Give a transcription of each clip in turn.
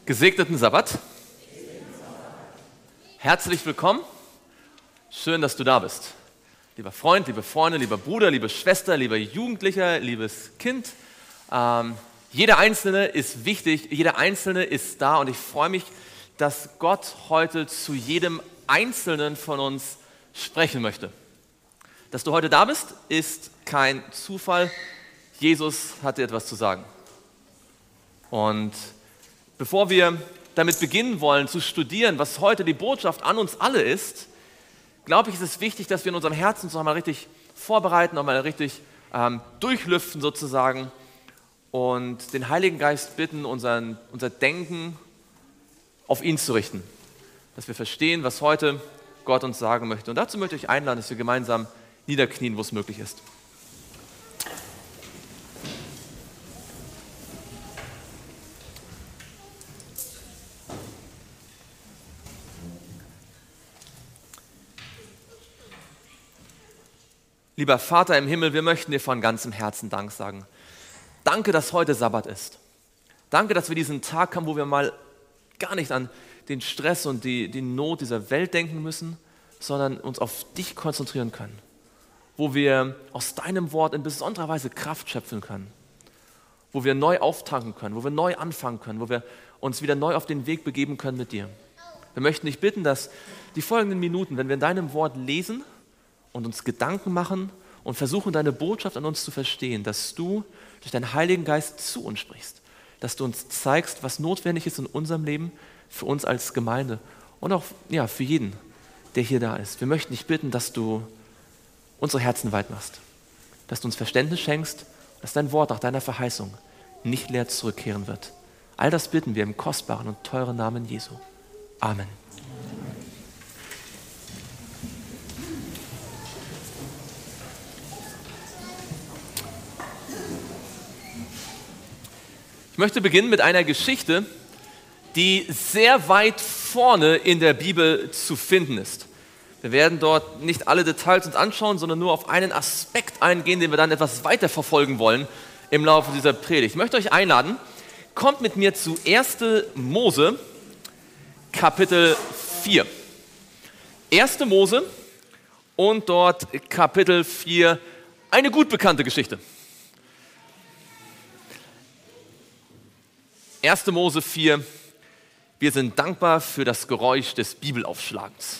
Gesegneten Sabbat. Herzlich willkommen. Schön, dass du da bist. Lieber Freund, liebe Freunde, lieber Bruder, liebe Schwester, lieber Jugendlicher, liebes Kind. Jeder Einzelne ist wichtig, jeder Einzelne ist da und ich freue mich, dass Gott heute zu jedem Einzelnen von uns sprechen möchte. Dass du heute da bist, ist kein Zufall. Jesus hat dir etwas zu sagen. Und bevor wir damit beginnen wollen, zu studieren, was heute die Botschaft an uns alle ist, glaube ich, ist es wichtig, dass wir in unserem Herzen uns nochmal richtig vorbereiten, nochmal richtig durchlüften sozusagen und den Heiligen Geist bitten, unser Denken auf ihn zu richten. Dass wir verstehen, was heute Gott uns sagen möchte. Und dazu möchte ich einladen, dass wir gemeinsam niederknien, wo es möglich ist. Lieber Vater im Himmel, wir möchten dir von ganzem Herzen Dank sagen. Danke, dass heute Sabbat ist. Danke, dass wir diesen Tag haben, wo wir mal gar nicht an den Stress und die Not dieser Welt denken müssen, sondern uns auf dich konzentrieren können. Wo wir aus deinem Wort in besonderer Weise Kraft schöpfen können. Wo wir neu auftanken können, wo wir neu anfangen können, wo wir uns wieder neu auf den Weg begeben können mit dir. Wir möchten dich bitten, dass die folgenden Minuten, wenn wir in deinem Wort lesen und uns Gedanken machen und versuchen, deine Botschaft an uns zu verstehen, dass du durch deinen Heiligen Geist zu uns sprichst, dass du uns zeigst, was notwendig ist in unserem Leben, für uns als Gemeinde und auch für jeden, der hier da ist. Wir möchten dich bitten, dass du unsere Herzen weit machst, dass du uns Verständnis schenkst, dass dein Wort nach deiner Verheißung nicht leer zurückkehren wird. All das bitten wir im kostbaren und teuren Namen Jesu. Amen. Ich möchte beginnen mit einer Geschichte, die sehr weit vorne in der Bibel zu finden ist. Wir werden dort nicht alle Details uns anschauen, sondern nur auf einen Aspekt eingehen, den wir dann etwas weiter verfolgen wollen im Laufe dieser Predigt. Ich möchte euch einladen, kommt mit mir zu 1. Mose, Kapitel 4. 1. Mose und dort Kapitel 4, eine gut bekannte Geschichte. 1. Mose 4, wir sind dankbar für das Geräusch des Bibelaufschlagens.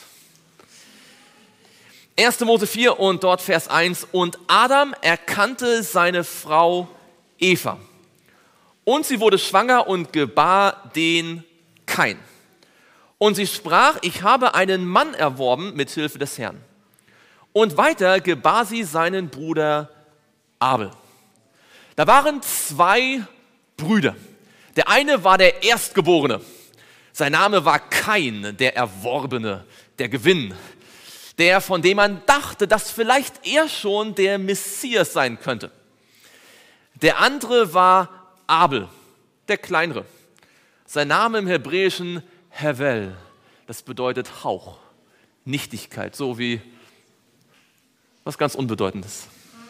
1. Mose 4 und dort Vers 1. Und Adam erkannte seine Frau Eva. Und sie wurde schwanger und gebar den Kain. Und sie sprach, ich habe einen Mann erworben mit Hilfe des Herrn. Und weiter gebar sie seinen Bruder Abel. Da waren zwei Brüder. Der eine war der Erstgeborene. Sein Name war Kain, der Erworbene, der Gewinn. Der, von dem man dachte, dass vielleicht er schon der Messias sein könnte. Der andere war Abel, der Kleinere. Sein Name im Hebräischen Hevel, das bedeutet Hauch, Nichtigkeit, so wie was ganz Unbedeutendes.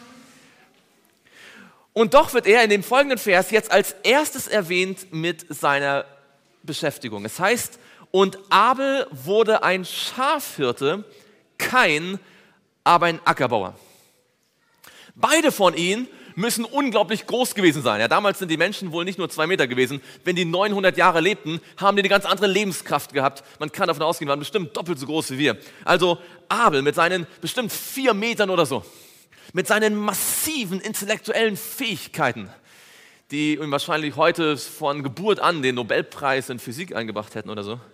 Und doch wird er in dem folgenden Vers jetzt als erstes erwähnt mit seiner Beschäftigung. Es heißt, und Abel wurde ein Schafhirte, Kain aber ein Ackerbauer. Beide von ihnen müssen unglaublich groß gewesen sein. Ja, damals sind die Menschen wohl nicht nur 2 Meter gewesen. Wenn die 900 Jahre lebten, haben die eine ganz andere Lebenskraft gehabt. Man kann davon ausgehen, waren bestimmt doppelt so groß wie wir. Also Abel mit seinen bestimmt 4 Metern oder so, mit seinen massiven intellektuellen Fähigkeiten, die ihm wahrscheinlich heute von Geburt an den Nobelpreis in Physik eingebracht hätten oder so.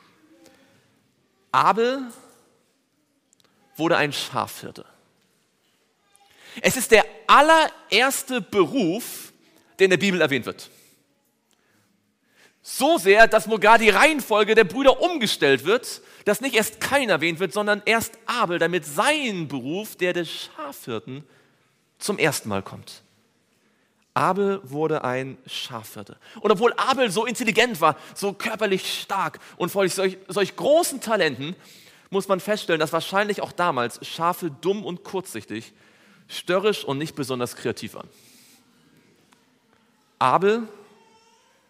Abel wurde ein Schafhirte. Es ist der allererste Beruf, der in der Bibel erwähnt wird. So sehr, dass sogar die Reihenfolge der Brüder umgestellt wird, dass nicht erst Kain erwähnt wird, sondern erst Abel, damit sein Beruf, der des Schafhirten, zum ersten Mal kommt. Abel wurde ein Schafhirte. Und obwohl Abel so intelligent war, so körperlich stark und voll solch großen Talenten, muss man feststellen, dass wahrscheinlich auch damals Schafe dumm und kurzsichtig, störrisch und nicht besonders kreativ waren. Abel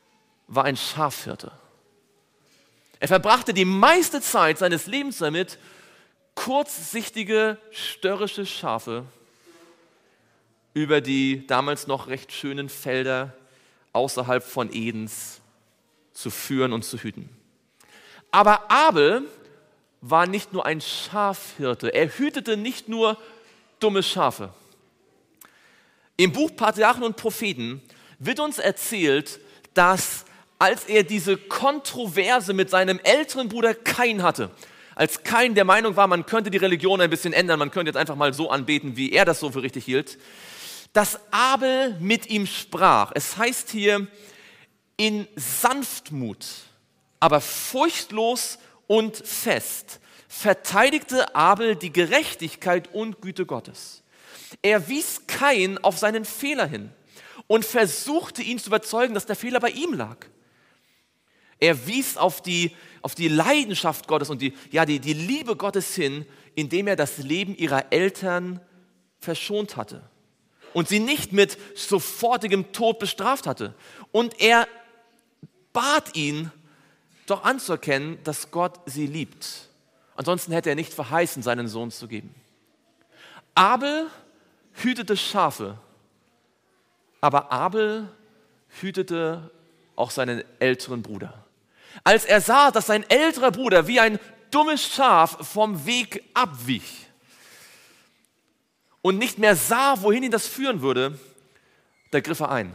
war ein Schafhirte. Er verbrachte die meiste Zeit seines Lebens damit, kurzsichtige, störrische Schafe über die damals noch recht schönen Felder außerhalb von Edens zu führen und zu hüten. Aber Abel war nicht nur ein Schafhirte, er hütete nicht nur dumme Schafe. Im Buch Patriarchen und Propheten wird uns erzählt, dass als er diese Kontroverse mit seinem älteren Bruder Kain hatte, als Kain der Meinung war, man könnte die Religion ein bisschen ändern, man könnte jetzt einfach mal so anbeten, wie er das so für richtig hielt, dass Abel mit ihm sprach. Es heißt hier, in Sanftmut, aber furchtlos und fest, verteidigte Abel die Gerechtigkeit und Güte Gottes. Er wies Kain auf seinen Fehler hin und versuchte ihn zu überzeugen, dass der Fehler bei ihm lag. Er wies auf die Leidenschaft Gottes und die Liebe Gottes hin, indem er das Leben ihrer Eltern verschont hatte und sie nicht mit sofortigem Tod bestraft hatte. Und er bat ihn, doch anzuerkennen, dass Gott sie liebt. Ansonsten hätte er nicht verheißen, seinen Sohn zu geben. Abel hütete Schafe, aber Abel hütete auch seinen älteren Bruder. Als er sah, dass sein älterer Bruder wie ein dummes Schaf vom Weg abwich und nicht mehr sah, wohin ihn das führen würde, da griff er ein.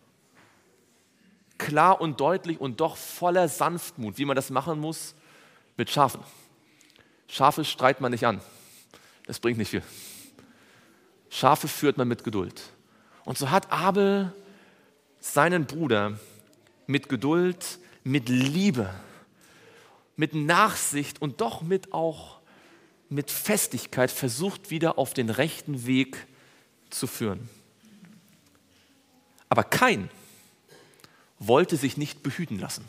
Klar und deutlich und doch voller Sanftmut, wie man das machen muss mit Schafen. Schafe streitet man nicht an. Das bringt nicht viel. Schafe führt man mit Geduld. Und so hat Abel seinen Bruder mit Geduld, mit Liebe, mit Nachsicht und doch mit Festigkeit versucht, wieder auf den rechten Weg zu führen. Aber Kain wollte sich nicht behüten lassen.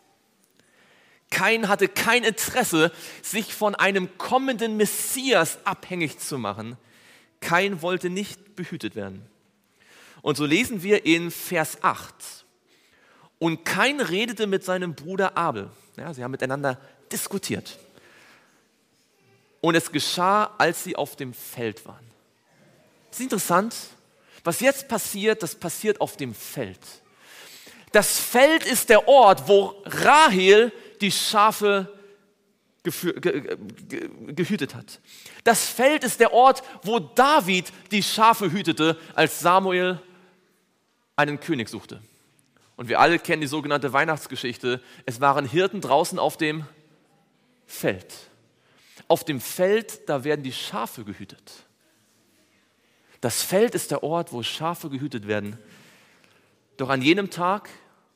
Kain hatte kein Interesse, sich von einem kommenden Messias abhängig zu machen. Kain wollte nicht behütet werden. Und so lesen wir in Vers 8. Und Kain redete mit seinem Bruder Abel. Ja, sie haben miteinander diskutiert. Und es geschah, als sie auf dem Feld waren. Das ist interessant. Was jetzt passiert, das passiert auf dem Feld. Das Feld ist der Ort, wo Rahel die Schafe gehütet hat. Das Feld ist der Ort, wo David die Schafe hütete, als Samuel einen König suchte. Und wir alle kennen die sogenannte Weihnachtsgeschichte. Es waren Hirten draußen auf dem Feld. Auf dem Feld, da werden die Schafe gehütet. Das Feld ist der Ort, wo Schafe gehütet werden. Doch an jenem Tag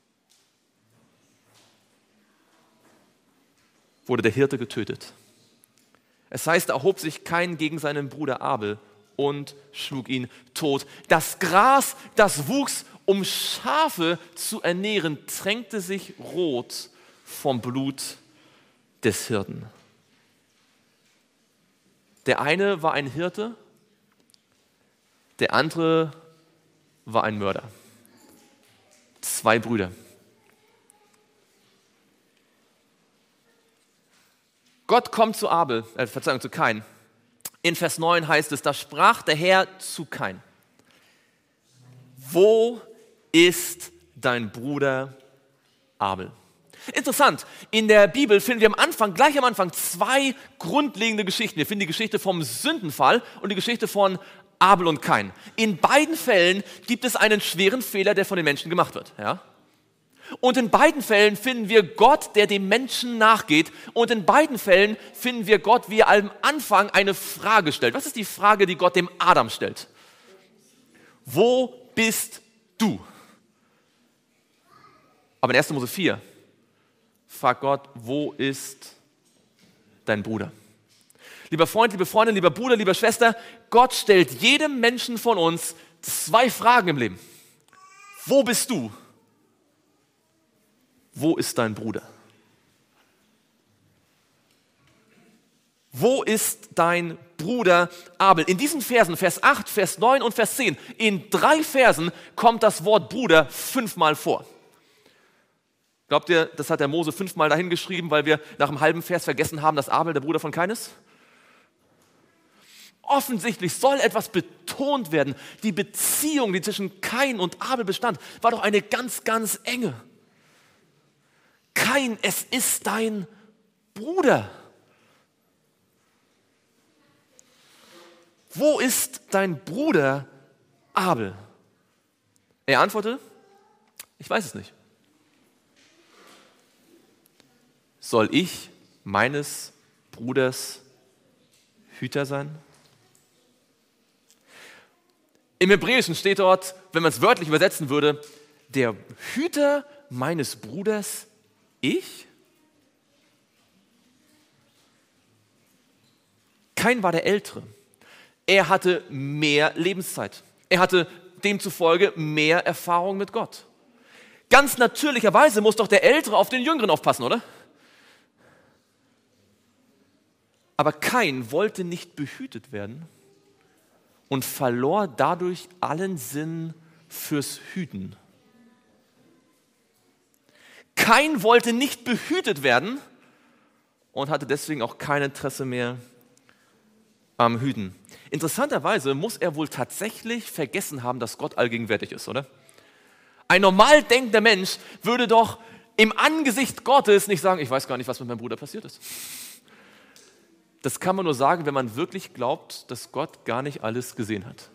wurde der Hirte getötet. Es heißt, da erhob sich Kain gegen seinen Bruder Abel und schlug ihn tot. Das Gras, das wuchs, um Schafe zu ernähren, tränkte sich rot vom Blut des Hirten. Der eine war ein Hirte, der andere war ein Mörder. 2 Brüder. Gott kommt zu zu Kain. In Vers 9 heißt es, da sprach der Herr zu Kain: Wo ist dein Bruder Abel? Interessant, in der Bibel finden wir gleich am Anfang 2 grundlegende Geschichten. Wir finden die Geschichte vom Sündenfall und die Geschichte von Abel und Kain. In beiden Fällen gibt es einen schweren Fehler, der von den Menschen gemacht wird. Ja? Und in beiden Fällen finden wir Gott, der dem Menschen nachgeht. Und in beiden Fällen finden wir Gott, wie er am Anfang eine Frage stellt. Was ist die Frage, die Gott dem Adam stellt? Wo bist du? Aber in 1. Mose 4 fragt Gott, wo ist dein Bruder? Lieber Freund, liebe Freundin, lieber Bruder, liebe Schwester, Gott stellt jedem Menschen von uns 2 Fragen im Leben. Wo bist du? Wo ist dein Bruder? Wo ist dein Bruder Abel? In diesen Versen, Vers 8, Vers 9 und Vers 10, in 3 Versen kommt das Wort Bruder 5-mal vor. Glaubt ihr, das hat der Mose 5-mal dahin geschrieben, weil wir nach einem halben Vers vergessen haben, dass Abel der Bruder von Kain ist? Offensichtlich soll etwas betont werden. Die Beziehung, die zwischen Kain und Abel bestand, war doch eine ganz, ganz enge. Kain, es ist dein Bruder. Wo ist dein Bruder Abel? Er antwortete, ich weiß es nicht. Soll ich meines Bruders Hüter sein? Im Hebräischen steht dort, wenn man es wörtlich übersetzen würde, der Hüter meines Bruders, ich? Kain war der Ältere. Er hatte mehr Lebenszeit. Er hatte demzufolge mehr Erfahrung mit Gott. Ganz natürlicherweise muss doch der Ältere auf den Jüngeren aufpassen, oder? Aber Kain wollte nicht behütet werden und verlor dadurch allen Sinn fürs Hüten. Kain wollte nicht behütet werden und hatte deswegen auch kein Interesse mehr am Hüten. Interessanterweise muss er wohl tatsächlich vergessen haben, dass Gott allgegenwärtig ist, oder? Ein normal denkender Mensch würde doch im Angesicht Gottes nicht sagen, ich weiß gar nicht, was mit meinem Bruder passiert ist. Das kann man nur sagen, wenn man wirklich glaubt, dass Gott gar nicht alles gesehen hat.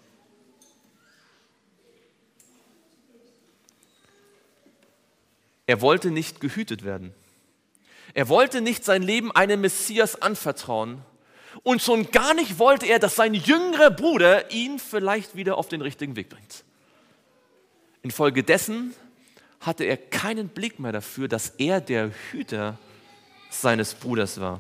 Er wollte nicht gehütet werden. Er wollte nicht sein Leben einem Messias anvertrauen. Und schon gar nicht wollte er, dass sein jüngerer Bruder ihn vielleicht wieder auf den richtigen Weg bringt. Infolgedessen hatte er keinen Blick mehr dafür, dass er der Hüter seines Bruders war.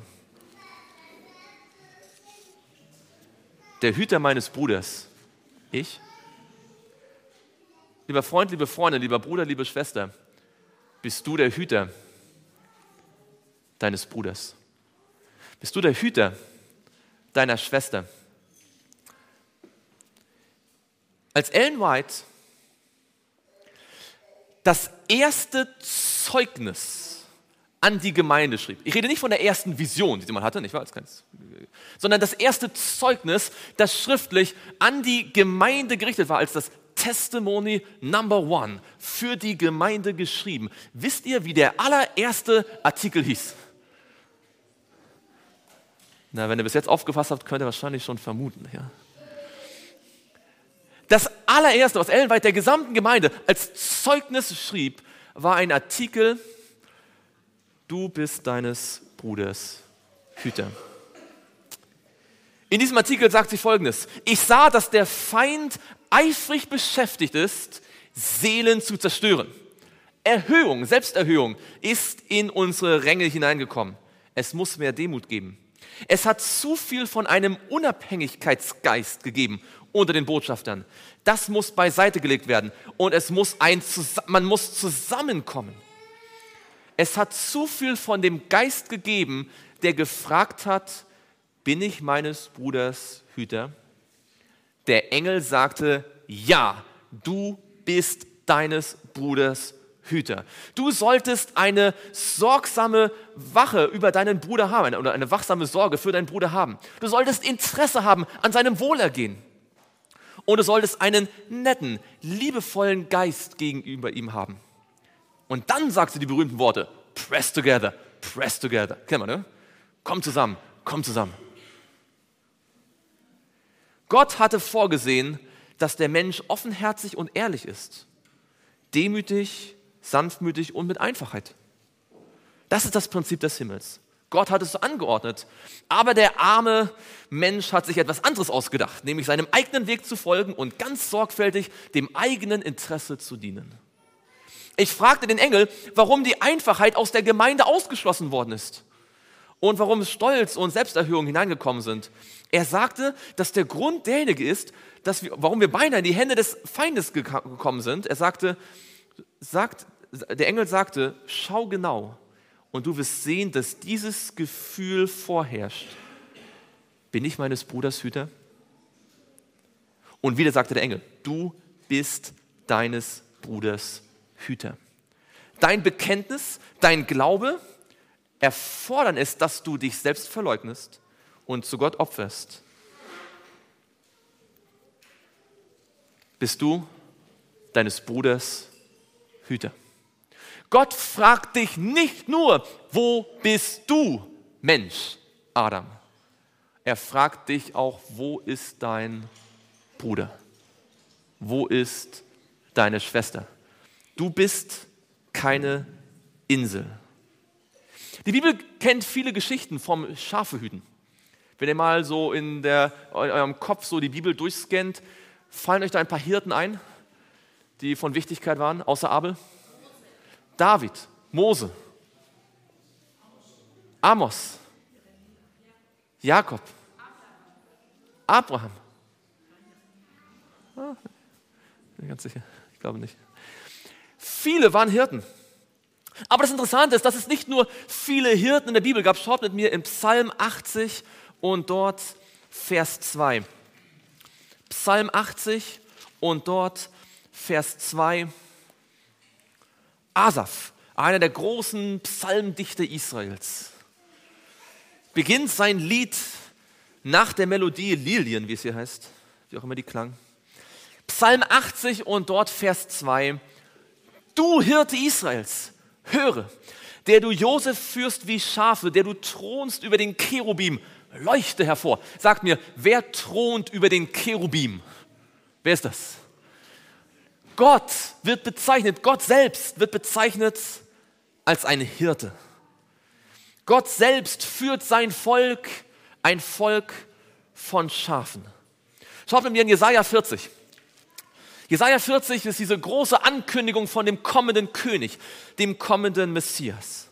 Der Hüter meines Bruders, ich? Lieber Freund, liebe Freundin, lieber Bruder, liebe Schwester, bist du der Hüter deines Bruders? Bist du der Hüter deiner Schwester? Als Ellen White das erste Zeugnis an die Gemeinde schrieb, ich rede nicht von der ersten Vision, die sie mal hatte, nicht wahr? Sondern das erste Zeugnis, das schriftlich an die Gemeinde gerichtet war, als das Testimony Number 1 für die Gemeinde geschrieben. Wisst ihr, wie der allererste Artikel hieß? Na, wenn ihr bis jetzt aufgepasst habt, könnt ihr wahrscheinlich schon vermuten. Ja. Das allererste, was Ellen White der gesamten Gemeinde als Zeugnis schrieb, war ein Artikel, du bist deines Bruders Hüter. In diesem Artikel sagt sie Folgendes: Ich sah, dass der Feind eifrig beschäftigt ist, Seelen zu zerstören. Erhöhung, Selbsterhöhung ist in unsere Ränge hineingekommen. Es muss mehr Demut geben. Es hat zu viel von einem Unabhängigkeitsgeist gegeben unter den Botschaftern. Das muss beiseite gelegt werden und man muss zusammenkommen. Es hat zu viel von dem Geist gegeben, der gefragt hat, bin ich meines Bruders Hüter? Der Engel sagte, ja, du bist deines Bruders Hüter. Du solltest eine sorgsame Wache über deinen Bruder haben oder eine wachsame Sorge für deinen Bruder haben. Du solltest Interesse haben an seinem Wohlergehen. Und du solltest einen netten, liebevollen Geist gegenüber ihm haben. Und dann sagt sie die berühmten Worte, press together, press together. Kennen wir, ne? Komm zusammen, komm zusammen. Gott hatte vorgesehen, dass der Mensch offenherzig und ehrlich ist. Demütig, sanftmütig und mit Einfachheit. Das ist das Prinzip des Himmels. Gott hat es so angeordnet. Aber der arme Mensch hat sich etwas anderes ausgedacht, nämlich seinem eigenen Weg zu folgen und ganz sorgfältig dem eigenen Interesse zu dienen. Ich fragte den Engel, warum die Einfachheit aus der Gemeinde ausgeschlossen worden ist und warum Stolz und Selbsterhöhung hineingekommen sind. Er sagte, dass der Grund derjenige ist, warum wir beinahe in die Hände des Feindes gekommen sind. Der Engel sagte, schau genau und du wirst sehen, dass dieses Gefühl vorherrscht. Bin ich meines Bruders Hüter? Und wieder sagte der Engel, du bist deines Bruders Hüter. Dein Bekenntnis, dein Glaube erfordern es, dass du dich selbst verleugnest und zu Gott opferst. Bist du deines Bruders Hüter. Gott fragt dich nicht nur, wo bist du, Mensch, Adam? Er fragt dich auch, wo ist dein Bruder? Wo ist deine Schwester? Du bist keine Insel. Die Bibel kennt viele Geschichten vom Schafehüten. Wenn ihr mal so in eurem Kopf so die Bibel durchscannt, fallen euch da ein paar Hirten ein, die von Wichtigkeit waren, außer Abel? David, Mose, Amos, Jakob, Abraham. Bin ganz sicher, ich glaube nicht. Viele waren Hirten. Aber das Interessante ist, dass es nicht nur viele Hirten in der Bibel gab. Schaut mit mir in Psalm 80 und dort Vers 2. Psalm 80 und dort Vers 2. Asaf, einer der großen Psalmdichter Israels, beginnt sein Lied nach der Melodie Lilien, wie es hier heißt, wie auch immer die klang. Psalm 80 und dort Vers 2. Du Hirte Israels, höre, der du Josef führst wie Schafe, der du thronst über den Cherubim, leuchte hervor. Sagt mir, wer thront über den Cherubim? Wer ist das? Gott wird bezeichnet, Gott selbst wird bezeichnet als ein Hirte. Gott selbst führt sein Volk, ein Volk von Schafen. Schaut mit mir in Jesaja 40. Jesaja 40 ist diese große Ankündigung von dem kommenden König, dem kommenden Messias.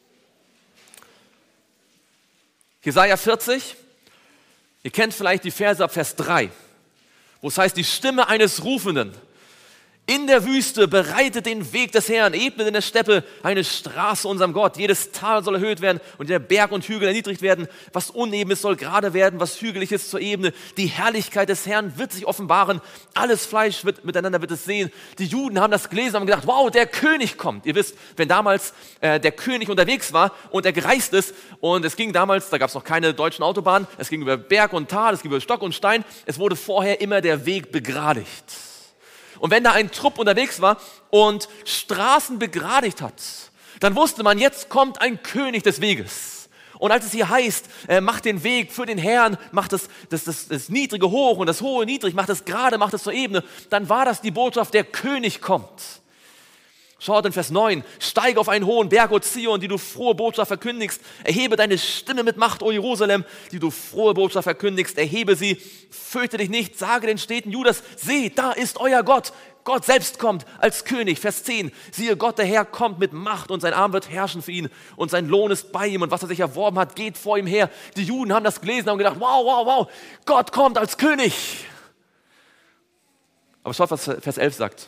Jesaja 40, ihr kennt vielleicht die Verse ab Vers 3, wo es heißt, die Stimme eines Rufenden in der Wüste bereitet den Weg des Herrn, ebnet in der Steppe eine Straße unserem Gott. Jedes Tal soll erhöht werden und der Berg und Hügel erniedrigt werden. Was uneben ist, soll gerade werden, was hügelig ist, zur Ebene. Die Herrlichkeit des Herrn wird sich offenbaren. Alles Fleisch miteinander wird es sehen. Die Juden haben das gelesen und haben gedacht, wow, der König kommt. Ihr wisst, wenn damals der König unterwegs war und er gereist ist und es ging damals, da gab es noch keine deutschen Autobahnen, es ging über Berg und Tal, es ging über Stock und Stein. Es wurde vorher immer der Weg begradigt. Und wenn da ein Trupp unterwegs war und Straßen begradigt hat, dann wusste man, jetzt kommt ein König des Weges. Und als es hier heißt, macht den Weg für den Herrn, macht das Niedrige hoch und das Hohe niedrig, macht es gerade, macht es zur Ebene, dann war das die Botschaft, der König kommt. Schaut in Vers 9, steige auf einen hohen Berg, O Zion, die du frohe Botschaft verkündigst. Erhebe deine Stimme mit Macht, O Jerusalem, die du frohe Botschaft verkündigst. Erhebe sie, fürchte dich nicht, sage den Städten Judas, seht, da ist euer Gott. Gott selbst kommt als König. Vers 10, siehe, Gott der Herr kommt mit Macht und sein Arm wird herrschen für ihn und sein Lohn ist bei ihm und was er sich erworben hat, geht vor ihm her. Die Juden haben das gelesen und haben gedacht, wow, wow, wow, Gott kommt als König. Aber schaut, was Vers 11 sagt.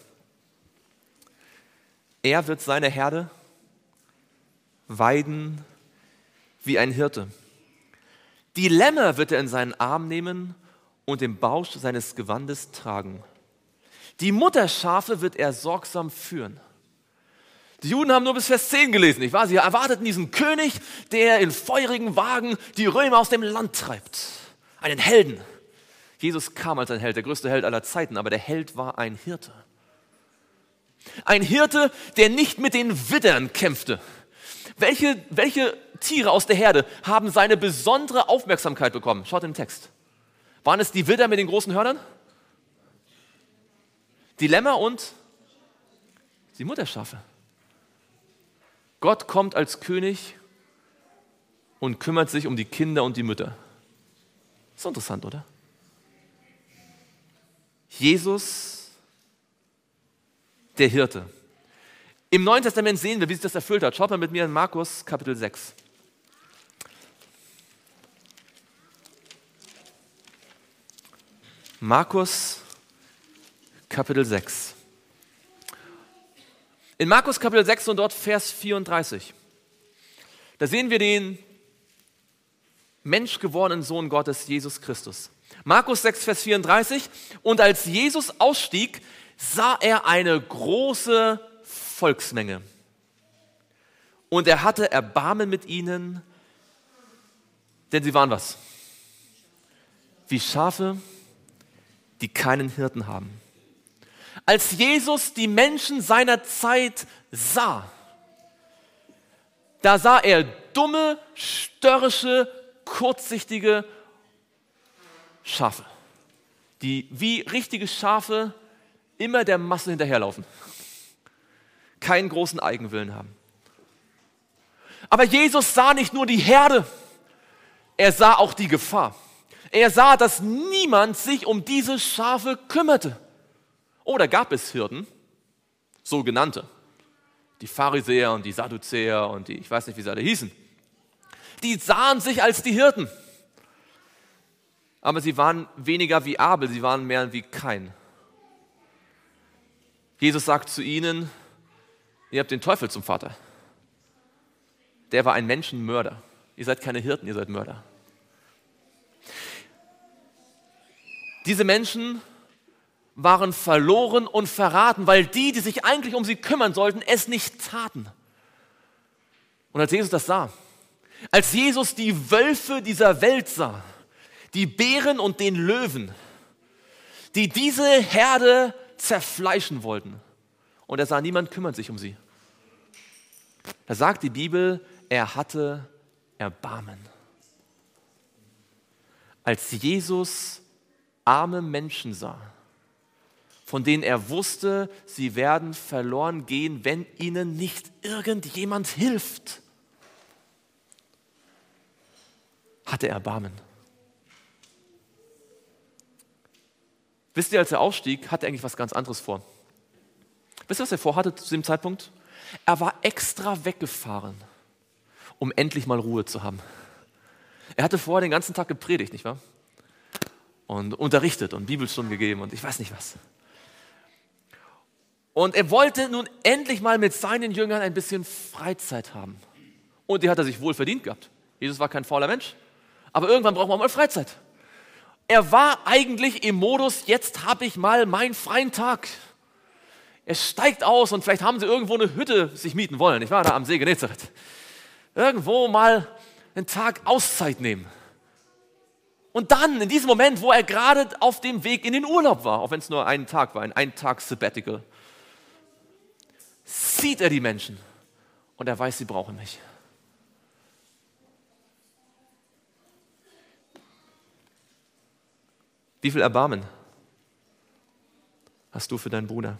Er wird seine Herde weiden wie ein Hirte. Die Lämmer wird er in seinen Arm nehmen und den Bausch seines Gewandes tragen. Die Mutterschafe wird er sorgsam führen. Die Juden haben nur bis Vers 10 gelesen, nicht wahr? Sie erwarteten diesen König, der in feurigen Wagen die Römer aus dem Land treibt. Einen Helden. Jesus kam als ein Held, der größte Held aller Zeiten, aber der Held war ein Hirte. Ein Hirte, der nicht mit den Widdern kämpfte. Welche Tiere aus der Herde haben seine besondere Aufmerksamkeit bekommen? Schaut im Text. Waren es die Widder mit den großen Hörnern? Die Lämmer und die Mutterschafe. Gott kommt als König und kümmert sich um die Kinder und die Mütter. Ist interessant, oder? Jesus, der Hirte. Im Neuen Testament sehen wir, wie sich das erfüllt hat. Schaut mal mit mir in Markus Kapitel 6. Markus Kapitel 6. In Markus Kapitel 6 und dort Vers 34. Da sehen wir den menschgewordenen Sohn Gottes, Jesus Christus. Markus 6, Vers 34. Und als Jesus ausstieg, sah er eine große Volksmenge. Und er hatte Erbarmen mit ihnen, denn sie waren was? Wie Schafe, die keinen Hirten haben. Als Jesus die Menschen seiner Zeit sah, da sah er dumme, störrische, kurzsichtige Schafe, die wie richtige Schafe immer der Masse hinterherlaufen, keinen großen Eigenwillen haben. Aber Jesus sah nicht nur die Herde, er sah auch die Gefahr. Er sah, dass niemand sich um diese Schafe kümmerte. Oder gab es Hirten, sogenannte, die Pharisäer und die Sadduzäer und die, ich weiß nicht, wie sie alle hießen, die sahen sich als die Hirten. Aber sie waren weniger wie Abel, sie waren mehr wie Kain. Jesus sagt zu ihnen, ihr habt den Teufel zum Vater. Der war ein Menschenmörder. Ihr seid keine Hirten, ihr seid Mörder. Diese Menschen waren verloren und verraten, weil die sich eigentlich um sie kümmern sollten, es nicht taten. Und als Jesus das sah, als Jesus die Wölfe dieser Welt sah, die Bären und den Löwen, die diese Herde zerfleischen wollten, und er sah, niemand kümmert sich um sie, da sagt die Bibel, er hatte Erbarmen. Als Jesus arme Menschen sah, von denen er wusste, sie werden verloren gehen, wenn ihnen nicht irgendjemand hilft, hatte er Erbarmen. Wisst ihr, als er ausstieg, hatte er eigentlich was ganz anderes vor. Wisst ihr, was er vorhatte zu dem Zeitpunkt? Er war extra weggefahren, um endlich mal Ruhe zu haben. Er hatte vorher den ganzen Tag gepredigt, nicht wahr? Und unterrichtet und Bibelstunden gegeben und ich weiß nicht was. Und er wollte nun endlich mal mit seinen Jüngern ein bisschen Freizeit haben. Und die hat er sich wohl verdient gehabt. Jesus war kein fauler Mensch. Aber irgendwann braucht man mal Freizeit. Er war eigentlich im Modus, jetzt habe ich mal meinen freien Tag. Er steigt aus und vielleicht haben sie irgendwo eine Hütte sich mieten wollen. Ich war da am See Genezareth. Irgendwo mal einen Tag Auszeit nehmen. Und dann, in diesem Moment, wo er gerade auf dem Weg in den Urlaub war, auch wenn es nur einen Tag war, ein Tag Sabbatical, sieht er die Menschen und er weiß, sie brauchen mich. Wie viel Erbarmen hast du für deinen Bruder?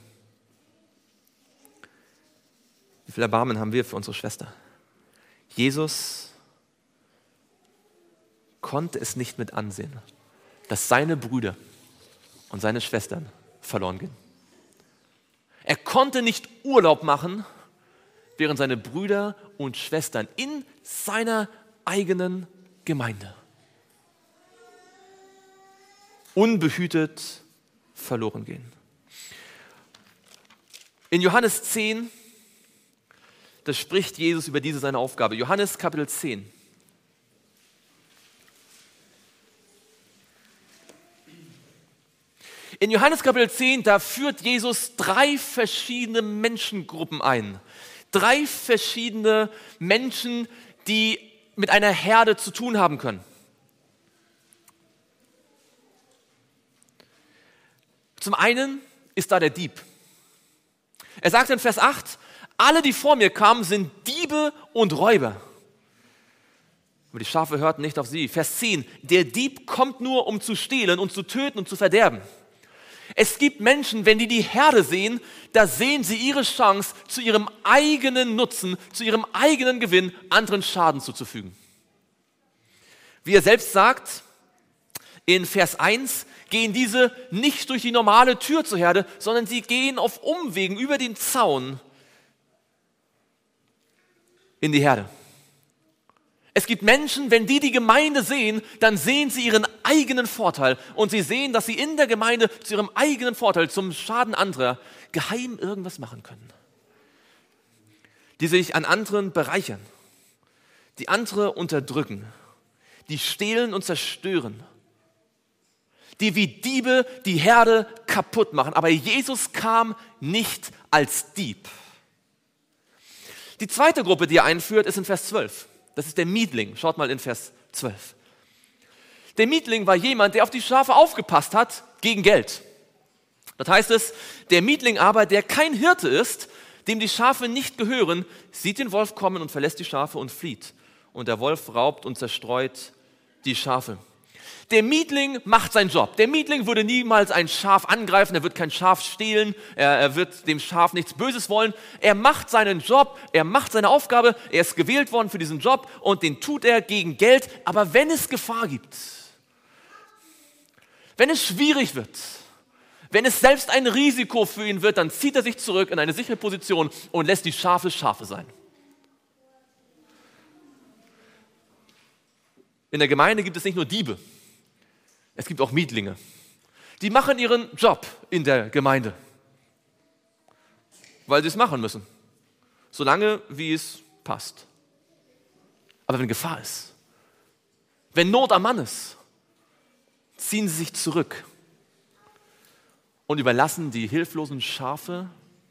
Wie viel Erbarmen haben wir für unsere Schwester? Jesus konnte es nicht mit ansehen, dass seine Brüder und seine Schwestern verloren gehen. Er konnte nicht Urlaub machen, während seine Brüder und Schwestern in seiner eigenen Gemeinde unbehütet verloren gehen. In Johannes 10, da spricht Jesus über diese seine Aufgabe. Johannes Kapitel 10. In Johannes Kapitel 10, da führt Jesus 3 verschiedene Menschengruppen ein. 3 verschiedene Menschen, die mit einer Herde zu tun haben können. Zum einen ist da der Dieb. Er sagt in Vers 8, alle, die vor mir kamen, sind Diebe und Räuber. Aber die Schafe hörten nicht auf sie. Vers 10, der Dieb kommt nur, um zu stehlen und zu töten und zu verderben. Es gibt Menschen, wenn die Herde sehen, da sehen sie ihre Chance, zu ihrem eigenen Nutzen, zu ihrem eigenen Gewinn anderen Schaden zuzufügen. Wie er selbst sagt, in Vers 1, gehen diese nicht durch die normale Tür zur Herde, sondern sie gehen auf Umwegen über den Zaun in die Herde. Es gibt Menschen, wenn die Gemeinde sehen, dann sehen sie ihren eigenen Vorteil und sie sehen, dass sie in der Gemeinde zu ihrem eigenen Vorteil, zum Schaden anderer, geheim irgendwas machen können. Die sich an anderen bereichern, die andere unterdrücken, die stehlen und zerstören, die wie Diebe die Herde kaputt machen. Aber Jesus kam nicht als Dieb. Die zweite Gruppe, die er einführt, ist in Vers 12. Das ist der Mietling. Schaut mal in Vers 12. Der Mietling war jemand, der auf die Schafe aufgepasst hat gegen Geld. Das heißt es, der Mietling aber, der kein Hirte ist, dem die Schafe nicht gehören, sieht den Wolf kommen und verlässt die Schafe und flieht. Und der Wolf raubt und zerstreut die Schafe. Der Mietling macht seinen Job. Der Mietling würde niemals ein Schaf angreifen, er wird kein Schaf stehlen, er wird dem Schaf nichts Böses wollen. Er macht seinen Job, er macht seine Aufgabe, er ist gewählt worden für diesen Job und den tut er gegen Geld. Aber wenn es Gefahr gibt, wenn es schwierig wird, wenn es selbst ein Risiko für ihn wird, dann zieht er sich zurück in eine sichere Position und lässt die Schafe Schafe sein. In der Gemeinde gibt es nicht nur Diebe, es gibt auch Mietlinge. Die machen ihren Job in der Gemeinde, weil sie es machen müssen, solange wie es passt. Aber wenn Gefahr ist, wenn Not am Mann ist, ziehen sie sich zurück und überlassen die hilflosen Schafe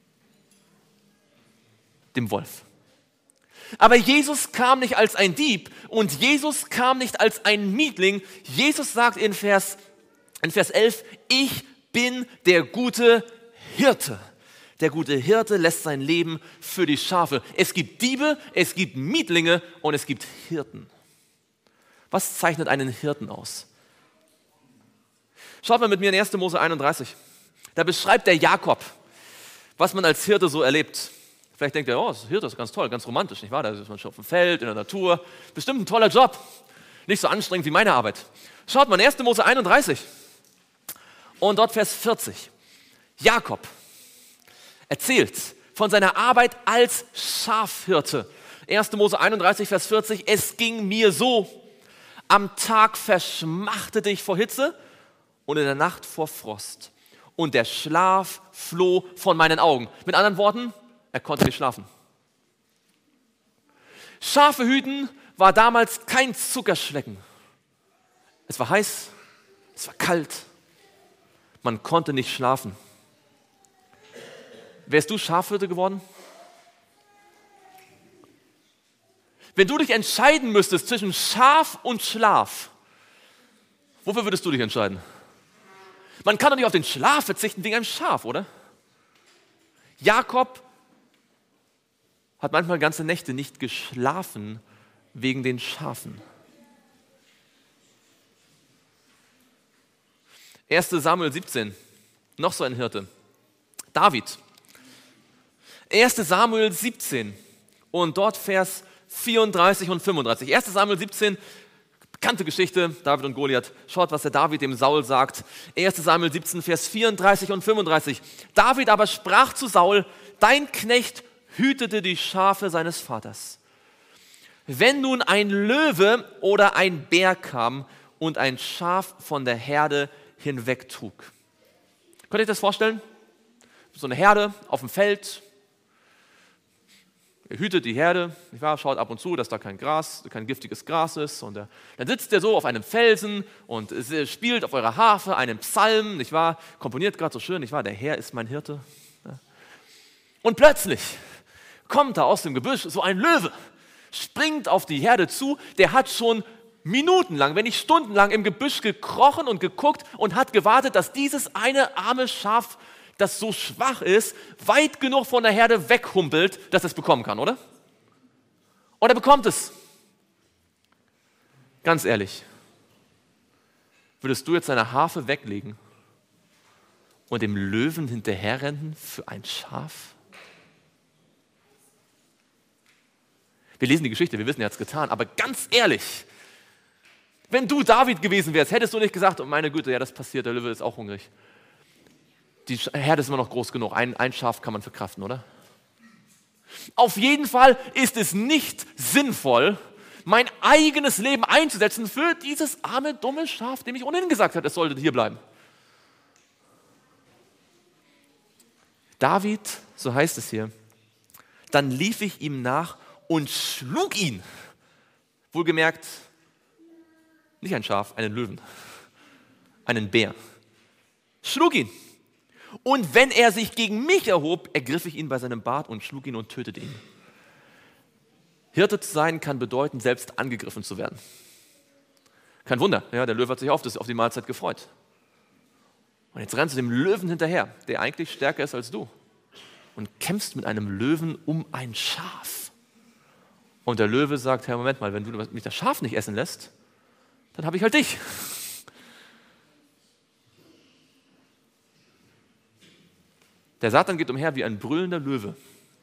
dem Wolf. Aber Jesus kam nicht als ein Dieb und Jesus kam nicht als ein Mietling. Jesus sagt in Vers 11, ich bin der gute Hirte. Der gute Hirte lässt sein Leben für die Schafe. Es gibt Diebe, es gibt Mietlinge und es gibt Hirten. Was zeichnet einen Hirten aus? Schaut mal mit mir in 1. Mose 31. Da beschreibt der Jakob, was man als Hirte so erlebt. Vielleicht denkt er, oh, Hirte ist ganz toll, ganz romantisch, nicht wahr? Da ist man schon auf dem Feld, in der Natur. Bestimmt ein toller Job. Nicht so anstrengend wie meine Arbeit. Schaut mal, 1. Mose 31 und dort Vers 40. Jakob erzählt von seiner Arbeit als Schafhirte. 1. Mose 31, Vers 40. Es ging mir so, am Tag verschmachtete ich vor Hitze und in der Nacht vor Frost. Und der Schlaf floh von meinen Augen. Mit anderen Worten, er konnte nicht schlafen. Schafe hüten war damals kein Zuckerschlecken. Es war heiß, es war kalt, man konnte nicht schlafen. Wärst du Schafhirte geworden? Wenn du dich entscheiden müsstest zwischen Schaf und Schlaf, wofür würdest du dich entscheiden? Man kann doch nicht auf den Schlaf verzichten wegen einem Schaf, oder? Jakob hat manchmal ganze Nächte nicht geschlafen wegen den Schafen. 1. Samuel 17, noch so ein Hirte. David. 1. Samuel 17 und dort Vers 34 und 35. 1. Samuel 17, bekannte Geschichte, David und Goliath. Schaut, was der David dem Saul sagt. 1. Samuel 17, Vers 34 und 35. David aber sprach zu Saul, dein Knecht hütete die Schafe seines Vaters. Wenn nun ein Löwe oder ein Bär kam und ein Schaf von der Herde hinwegtrug. Könnt ihr euch das vorstellen? So eine Herde auf dem Feld. Er hütet die Herde, nicht wahr? Schaut ab und zu, dass da kein giftiges Gras ist. Und dann sitzt er so auf einem Felsen und spielt auf eurer Harfe einen Psalm, nicht wahr? Komponiert gerade so schön, nicht wahr? Der Herr ist mein Hirte. Ja. Und plötzlich kommt da aus dem Gebüsch so ein Löwe, springt auf die Herde zu, der hat schon minutenlang, wenn nicht stundenlang im Gebüsch gekrochen und geguckt und hat gewartet, dass dieses eine arme Schaf, das so schwach ist, weit genug von der Herde weghumpelt, dass es bekommen kann, oder? Und er bekommt es. Ganz ehrlich, würdest du jetzt deine Harfe weglegen und dem Löwen hinterherrennen für ein Schaf? Wir lesen die Geschichte, wir wissen, er hat es getan, aber ganz ehrlich, wenn du David gewesen wärst, hättest du nicht gesagt, oh meine Güte, ja, das passiert, der Löwe ist auch hungrig. Die Herde ist immer noch groß genug, ein Schaf kann man verkraften, oder? Auf jeden Fall ist es nicht sinnvoll, mein eigenes Leben einzusetzen für dieses arme, dumme Schaf, dem ich ohnehin gesagt habe, es sollte hier bleiben. David, so heißt es hier, dann lief ich ihm nach und schlug ihn. Wohlgemerkt, nicht ein Schaf, einen Löwen, einen Bär. Schlug ihn. Und wenn er sich gegen mich erhob, ergriff ich ihn bei seinem Bart und schlug ihn und tötete ihn. Hirte zu sein kann bedeuten, selbst angegriffen zu werden. Kein Wunder, ja, der Löwe hat sich auf die Mahlzeit gefreut. Und jetzt rennst du dem Löwen hinterher, der eigentlich stärker ist als du, und kämpfst mit einem Löwen um ein Schaf. Und der Löwe sagt, Herr, Moment mal, wenn du mich das Schaf nicht essen lässt, dann habe ich halt dich. Der Satan geht umher wie ein brüllender Löwe,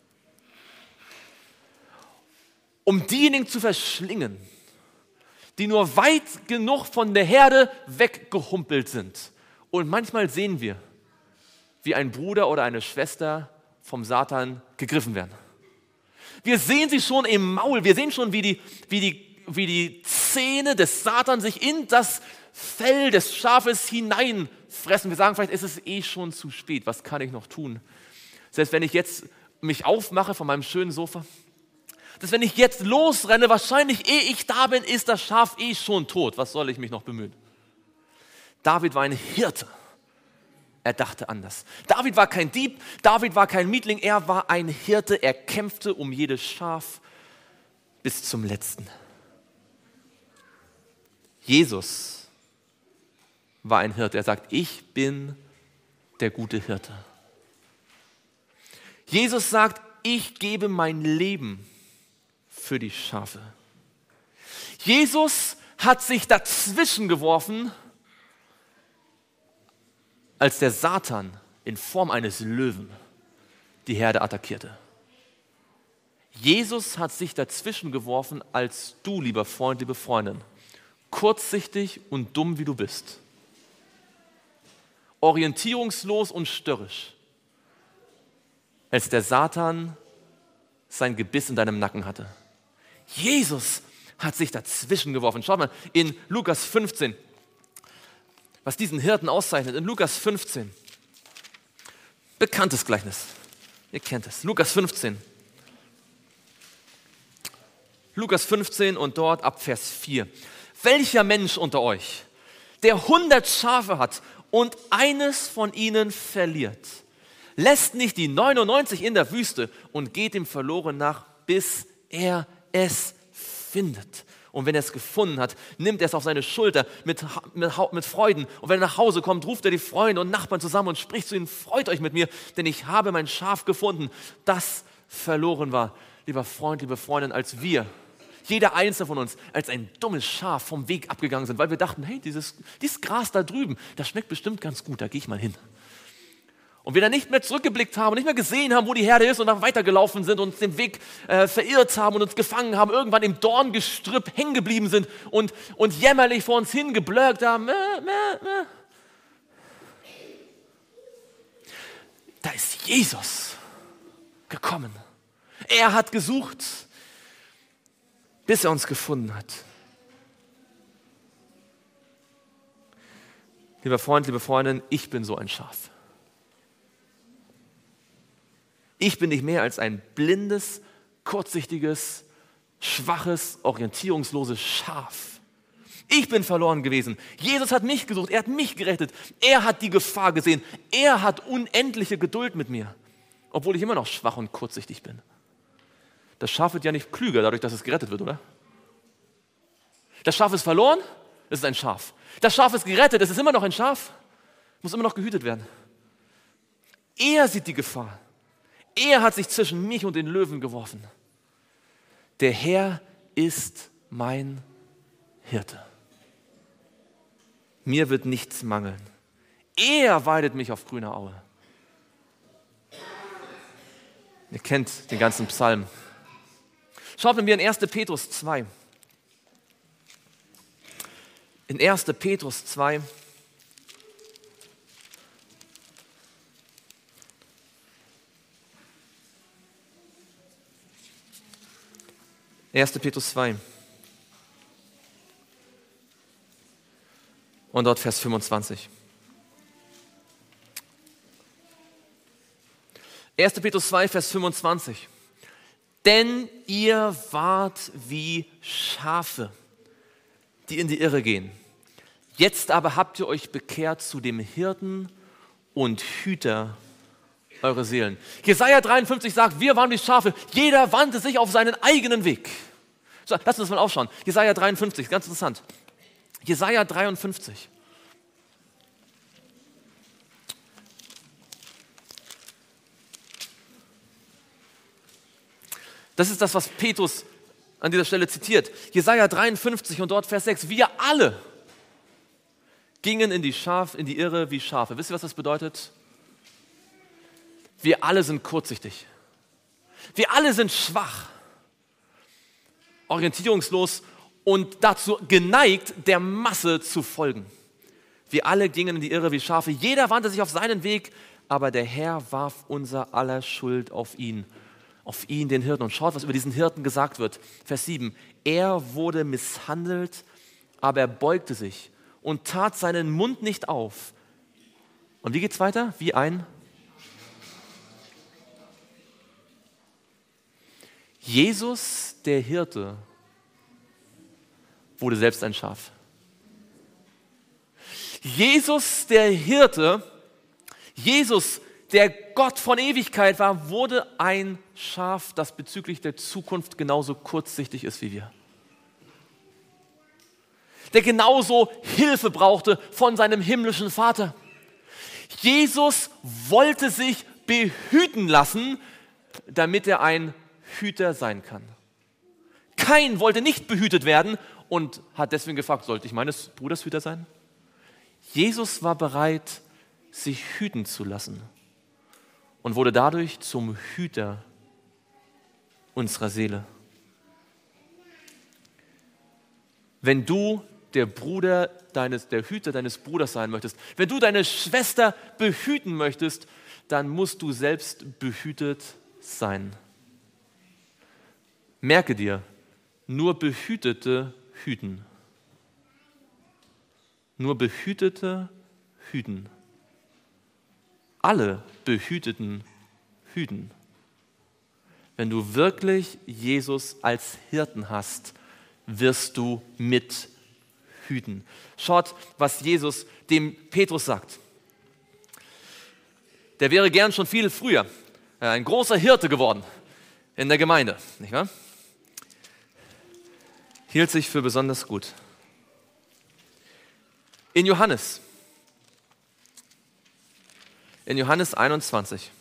um diejenigen zu verschlingen, die nur weit genug von der Herde weggehumpelt sind. Und manchmal sehen wir, wie ein Bruder oder eine Schwester vom Satan gegriffen werden. Wir sehen sie schon im Maul, wir sehen schon, wie die Zähne des Satan sich in das Fell des Schafes hineinfressen. Wir sagen, vielleicht ist es schon zu spät, was kann ich noch tun? Selbst wenn ich jetzt mich aufmache von meinem schönen Sofa, dass wenn ich jetzt losrenne, wahrscheinlich ehe ich da bin, ist das Schaf schon tot. Was soll ich mich noch bemühen? David war ein Hirte. Er dachte anders. David war kein Dieb, David war kein Mietling, er war ein Hirte. Er kämpfte um jedes Schaf bis zum letzten. Jesus war ein Hirte. Er sagt, ich bin der gute Hirte. Jesus sagt, ich gebe mein Leben für die Schafe. Jesus hat sich dazwischen geworfen, als der Satan in Form eines Löwen die Herde attackierte. Jesus hat sich dazwischen geworfen, als du, lieber Freund, liebe Freundin, kurzsichtig und dumm wie du bist, orientierungslos und störrisch, als der Satan sein Gebiss in deinem Nacken hatte. Jesus hat sich dazwischen geworfen. Schaut mal, in Lukas 15, was diesen Hirten auszeichnet. In Lukas 15, bekanntes Gleichnis. Ihr kennt es. Lukas 15. Lukas 15 und dort ab Vers 4. Welcher Mensch unter euch, der 100 Schafe hat und eines von ihnen verliert, lässt nicht die 99 in der Wüste und geht dem Verloren nach, bis er es findet. Und wenn er es gefunden hat, nimmt er es auf seine Schulter mit Freuden. Und wenn er nach Hause kommt, ruft er die Freunde und Nachbarn zusammen und spricht zu ihnen, freut euch mit mir, denn ich habe mein Schaf gefunden, das verloren war. Lieber Freund, liebe Freundin, als wir, jeder Einzelne von uns, als ein dummes Schaf vom Weg abgegangen sind, weil wir dachten, hey, dieses Gras da drüben, das schmeckt bestimmt ganz gut, da gehe ich mal hin. Und wir dann nicht mehr zurückgeblickt haben und nicht mehr gesehen haben, wo die Herde ist und dann weitergelaufen sind und uns den Weg verirrt haben und uns gefangen haben, irgendwann im Dorngestrüpp hängen geblieben sind und jämmerlich vor uns hingeblökt haben. Da ist Jesus gekommen. Er hat gesucht, bis er uns gefunden hat. Lieber Freund, liebe Freundin, ich bin so ein Schaf. Ich bin nicht mehr als ein blindes, kurzsichtiges, schwaches, orientierungsloses Schaf. Ich bin verloren gewesen. Jesus hat mich gesucht, er hat mich gerettet. Er hat die Gefahr gesehen. Er hat unendliche Geduld mit mir, obwohl ich immer noch schwach und kurzsichtig bin. Das Schaf wird ja nicht klüger dadurch, dass es gerettet wird, oder? Das Schaf ist verloren, es ist ein Schaf. Das Schaf ist gerettet, es ist immer noch ein Schaf, muss immer noch gehütet werden. Er sieht die Gefahr. Er hat sich zwischen mich und den Löwen geworfen. Der Herr ist mein Hirte. Mir wird nichts mangeln. Er weidet mich auf grüner Aue. Ihr kennt den ganzen Psalm. Schaut mit mir in 1. Petrus 2. In 1. Petrus 2. 1. Petrus 2 und dort Vers 25. 1. Petrus 2, Vers 25. Denn ihr wart wie Schafe, die in die Irre gehen. Jetzt aber habt ihr euch bekehrt zu dem Hirten und Hüter eure Seelen. Jesaja 53 sagt, wir waren wie Schafe, jeder wandte sich auf seinen eigenen Weg. So, lass uns das mal aufschauen. Jesaja 53, ganz interessant. Jesaja 53. Das ist das, was Petrus an dieser Stelle zitiert. Jesaja 53 und dort Vers 6. Wir alle gingen in die Irre wie Schafe. Wisst ihr, was das bedeutet? Wir alle sind kurzsichtig. Wir alle sind schwach, orientierungslos und dazu geneigt, der Masse zu folgen. Wir alle gingen in die Irre wie Schafe. Jeder wandte sich auf seinen Weg, aber der Herr warf unser aller Schuld auf ihn, den Hirten. Und schaut, was über diesen Hirten gesagt wird. Vers 7. Er wurde misshandelt, aber er beugte sich und tat seinen Mund nicht auf. Und wie geht's weiter? Wie ein Jesus, der Hirte, wurde selbst ein Schaf. Jesus, der Hirte, Jesus, der Gott von Ewigkeit war, wurde ein Schaf, das bezüglich der Zukunft genauso kurzsichtig ist wie wir. Der genauso Hilfe brauchte von seinem himmlischen Vater. Jesus wollte sich behüten lassen, damit er ein Hüter sein kann. Kain wollte nicht behütet werden und hat deswegen gefragt, sollte ich meines Bruders Hüter sein? Jesus war bereit, sich hüten zu lassen und wurde dadurch zum Hüter unserer Seele. Wenn du der Hüter deines Bruders sein möchtest, wenn du deine Schwester behüten möchtest, dann musst du selbst behütet sein. Merke dir, nur Behütete hüten. Nur Behütete hüten. Alle Behüteten hüten. Wenn du wirklich Jesus als Hirten hast, wirst du mit hüten. Schaut, was Jesus dem Petrus sagt. Der wäre gern schon viel früher ein großer Hirte geworden in der Gemeinde, nicht wahr? Hielt sich für besonders gut. In Johannes 21.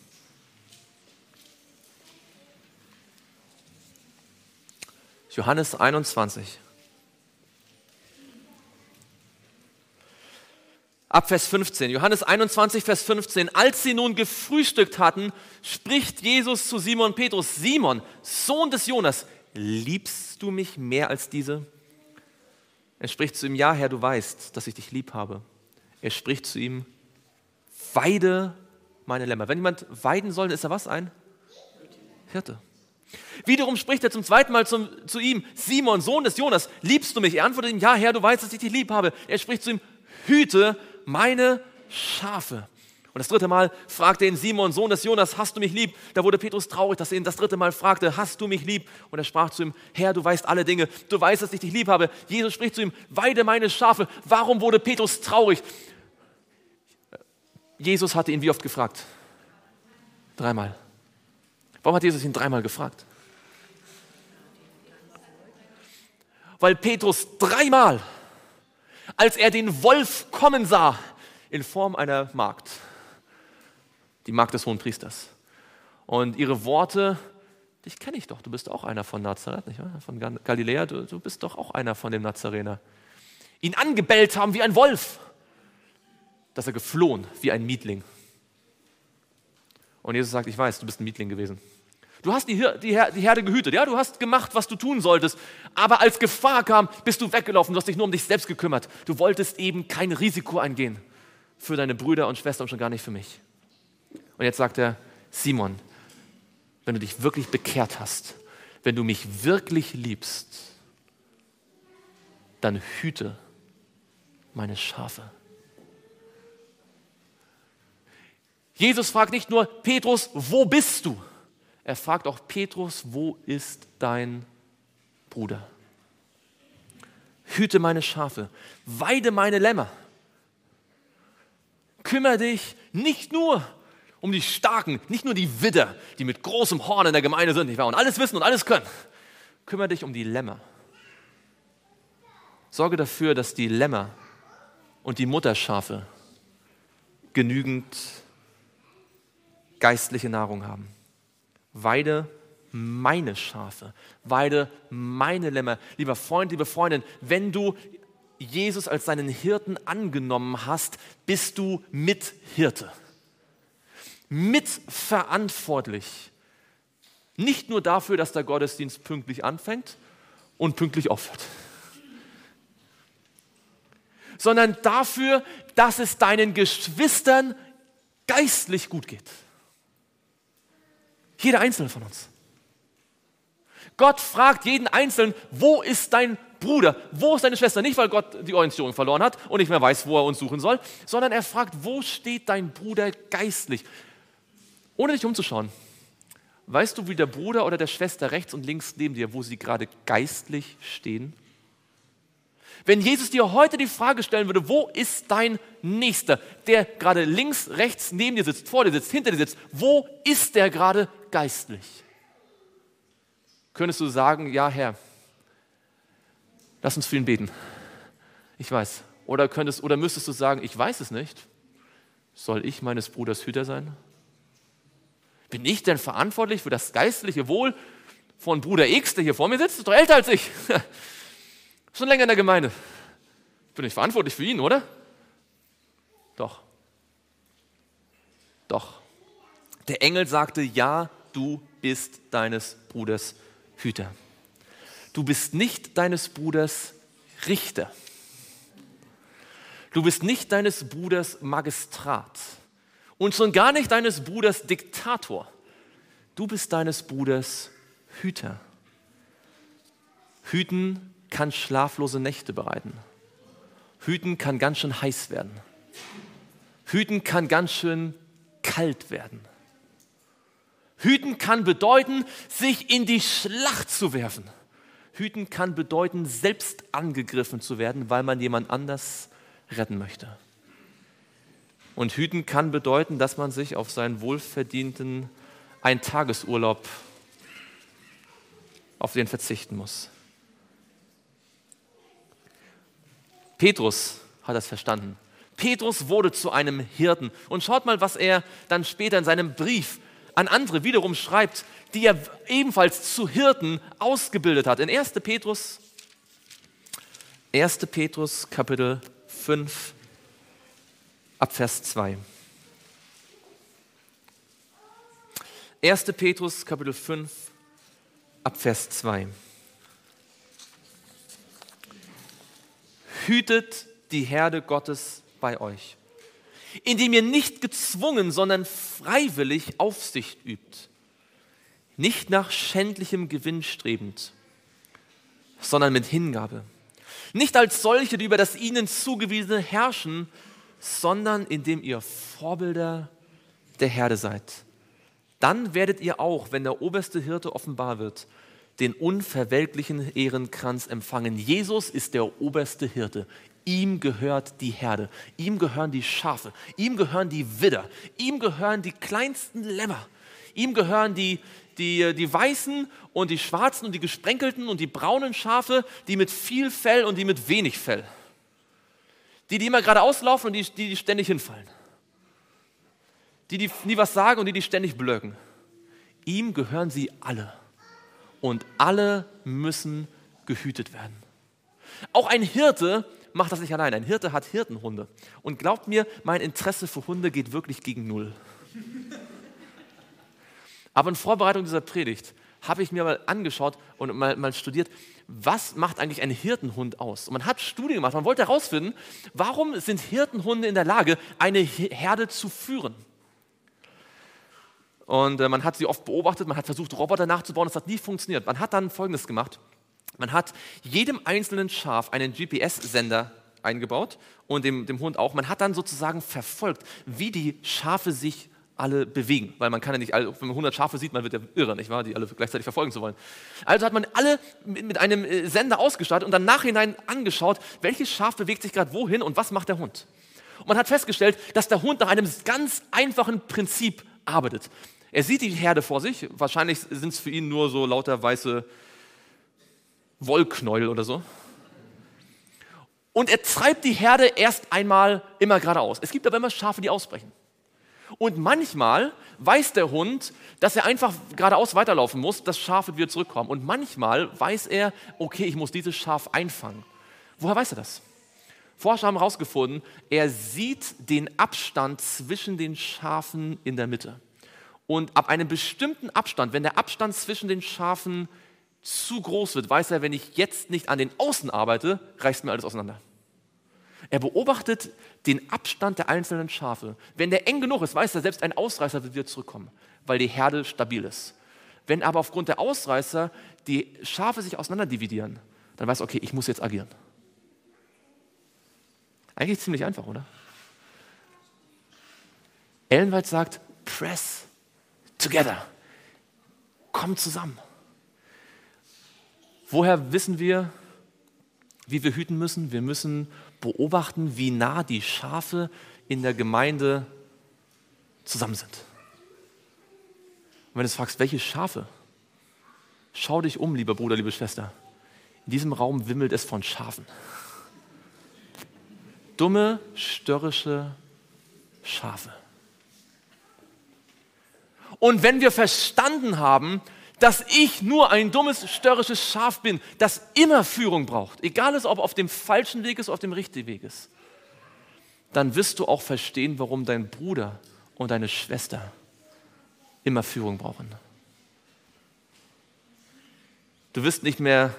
Johannes 21. Ab Vers 15. Johannes 21, Vers 15. Als sie nun gefrühstückt hatten, spricht Jesus zu Simon Petrus: Simon, Sohn des Jonas, liebst du mich mehr als diese? Er spricht zu ihm: Ja, Herr, du weißt, dass ich dich lieb habe. Er spricht zu ihm: Weide meine Lämmer. Wenn jemand weiden soll, ist er was? Ein Hirte. Wiederum spricht er zum zweiten Mal zu ihm: Simon, Sohn des Jonas, liebst du mich? Er antwortet ihm: Ja, Herr, du weißt, dass ich dich lieb habe. Er spricht zu ihm: Hüte meine Schafe. Und das dritte Mal fragte ihn Simon, Sohn des Jonas: Hast du mich lieb? Da wurde Petrus traurig, dass er ihn das dritte Mal fragte: Hast du mich lieb? Und er sprach zu ihm: Herr, du weißt alle Dinge. Du weißt, dass ich dich lieb habe. Jesus spricht zu ihm: Weide meine Schafe. Warum wurde Petrus traurig? Jesus hatte ihn wie oft gefragt? 3-mal. Warum hat Jesus ihn 3-mal gefragt? Weil Petrus 3-mal, als er den Wolf kommen sah, in Form einer Magd, die Magd des Hohenpriesters, und ihre Worte: Dich kenne ich doch, du bist auch einer von Nazareth, nicht wahr? Von Galiläa, du bist doch auch einer von dem Nazarener, ihn angebellt haben wie ein Wolf, dass er geflohen wie ein Mietling. Und Jesus sagt: Ich weiß, du bist ein Mietling gewesen. Du hast die Herde gehütet, ja, du hast gemacht, was du tun solltest, aber als Gefahr kam, bist du weggelaufen, du hast dich nur um dich selbst gekümmert. Du wolltest eben kein Risiko eingehen für deine Brüder und Schwestern und schon gar nicht für mich. Und jetzt sagt er: Simon, wenn du dich wirklich bekehrt hast, wenn du mich wirklich liebst, dann hüte meine Schafe. Jesus fragt nicht nur: Petrus, wo bist du? Er fragt auch: Petrus, wo ist dein Bruder? Hüte meine Schafe, weide meine Lämmer. Kümmere dich nicht nur um die Starken, nicht nur die Widder, die mit großem Horn in der Gemeinde sind, nicht wahr? Und alles wissen und alles können. Kümmere dich um die Lämmer, Sorge dafür, dass die Lämmer und die Mutterschafe genügend geistliche Nahrung haben. Weide meine Schafe, weide meine Lämmer. Lieber Freund, liebe Freundin, wenn du Jesus als seinen Hirten angenommen hast, bist du Mithirte. Mitverantwortlich. Nicht nur dafür, dass der Gottesdienst pünktlich anfängt und pünktlich aufhört, sondern dafür, dass es deinen Geschwistern geistlich gut geht. Jeder Einzelne von uns. Gott fragt jeden Einzelnen, wo ist dein Bruder, wo ist deine Schwester? Nicht, weil Gott die Orientierung verloren hat und nicht mehr weiß, wo er uns suchen soll, sondern er fragt, wo steht dein Bruder geistlich? Ohne dich umzuschauen. Weißt du, wie der Bruder oder der Schwester rechts und links neben dir, wo sie gerade geistlich stehen? Wenn Jesus dir heute die Frage stellen würde, wo ist dein Nächster, der gerade links, rechts neben dir sitzt, vor dir sitzt, hinter dir sitzt, wo ist der gerade geistlich? Könntest du sagen, ja Herr, lass uns für ihn beten. Ich weiß. Oder müsstest du sagen, ich weiß es nicht. Soll ich meines Bruders Hüter sein? Bin ich denn verantwortlich für das geistliche Wohl von Bruder X, der hier vor mir sitzt? Ist doch älter als ich. Schon länger in der Gemeinde. Bin ich verantwortlich für ihn, oder? Doch. Doch. Der Engel sagte, ja, du bist deines Bruders Hüter. Du bist nicht deines Bruders Richter. Du bist nicht deines Bruders Magistrat. Und schon gar nicht deines Bruders Diktator. Du bist deines Bruders Hüter. Hüten kann schlaflose Nächte bereiten. Hüten kann ganz schön heiß werden. Hüten kann ganz schön kalt werden. Hüten kann bedeuten, sich in die Schlacht zu werfen. Hüten kann bedeuten, selbst angegriffen zu werden, weil man jemand anders retten möchte. Und hüten kann bedeuten, dass man sich auf seinen wohlverdienten Eintagesurlaub auf den verzichten muss. Petrus hat das verstanden. Petrus wurde zu einem Hirten. Und schaut mal, was er dann später in seinem Brief an andere wiederum schreibt, die er ebenfalls zu Hirten ausgebildet hat. In 1. Petrus Kapitel 5, ab Vers 2. 1. Petrus Kapitel 5, ab Vers 2. Hütet die Herde Gottes bei euch, indem ihr nicht gezwungen, sondern freiwillig Aufsicht übt, nicht nach schändlichem Gewinn strebend, sondern mit Hingabe. Nicht als solche, die über das ihnen zugewiesene herrschen, sondern indem ihr Vorbilder der Herde seid. Dann werdet ihr auch, wenn der oberste Hirte offenbar wird, den unverwelklichen Ehrenkranz empfangen. Jesus ist der oberste Hirte. Ihm gehört die Herde, ihm gehören die Schafe, ihm gehören die Widder, ihm gehören die kleinsten Lämmer, ihm gehören die weißen und die schwarzen und die gesprenkelten und die braunen Schafe, die mit viel Fell und die mit wenig Fell. Die immer geradeaus laufen und die ständig hinfallen. Die nie was sagen und die ständig blöken. Ihm gehören sie alle. Und alle müssen gehütet werden. Auch ein Hirte macht das nicht allein. Ein Hirte hat Hirtenhunde. Und glaubt mir, mein Interesse für Hunde geht wirklich gegen null. Aber in Vorbereitung dieser Predigt habe ich mir mal angeschaut und mal studiert, was macht eigentlich ein Hirtenhund aus? Und man hat Studien gemacht, man wollte herausfinden, warum sind Hirtenhunde in der Lage, eine Herde zu führen? Und man hat sie oft beobachtet, man hat versucht, Roboter nachzubauen, das hat nie funktioniert. Man hat dann Folgendes gemacht. Man hat jedem einzelnen Schaf einen GPS-Sender eingebaut und dem Hund auch. Man hat dann sozusagen verfolgt, wie die Schafe sich alle bewegen. Weil man kann ja nicht, wenn man 100 Schafe sieht, man wird ja irre, nicht wahr, die alle gleichzeitig verfolgen zu wollen. Also hat man alle mit einem Sender ausgestattet und dann nachhinein angeschaut, welches Schaf bewegt sich gerade wohin und was macht der Hund. Und man hat festgestellt, dass der Hund nach einem ganz einfachen Prinzip arbeitet. Er sieht die Herde vor sich, wahrscheinlich sind es für ihn nur so lauter weiße Wollknäuel oder so. Und er treibt die Herde erst einmal immer geradeaus. Es gibt aber immer Schafe, die ausbrechen. Und manchmal weiß der Hund, dass er einfach geradeaus weiterlaufen muss, dass Schafe wieder zurückkommen. Und manchmal weiß er, okay, ich muss dieses Schaf einfangen. Woher weiß er das? Forscher haben herausgefunden, er sieht den Abstand zwischen den Schafen in der Mitte. Und ab einem bestimmten Abstand, wenn der Abstand zwischen den Schafen zu groß wird, weiß er, wenn ich jetzt nicht an den Außen arbeite, reißt mir alles auseinander. Er beobachtet den Abstand der einzelnen Schafe. Wenn der eng genug ist, weiß er, selbst ein Ausreißer wird wieder zurückkommen, weil die Herde stabil ist. Wenn aber aufgrund der Ausreißer die Schafe sich auseinander dividieren, dann weiß er, okay, ich muss jetzt agieren. Eigentlich ziemlich einfach, oder? Ellen White sagt, press together. Komm zusammen. Woher wissen wir, wie wir hüten müssen? Wir müssen beobachten, wie nah die Schafe in der Gemeinde zusammen sind. Und wenn du fragst, welche Schafe? Schau dich um, lieber Bruder, liebe Schwester. In diesem Raum wimmelt es von Schafen. Dumme, störrische Schafe. Und wenn wir verstanden haben, dass ich nur ein dummes, störrisches Schaf bin, das immer Führung braucht, egal ob auf dem falschen Weg ist oder auf dem richtigen Weg ist, dann wirst du auch verstehen, warum dein Bruder und deine Schwester immer Führung brauchen. Du wirst nicht mehr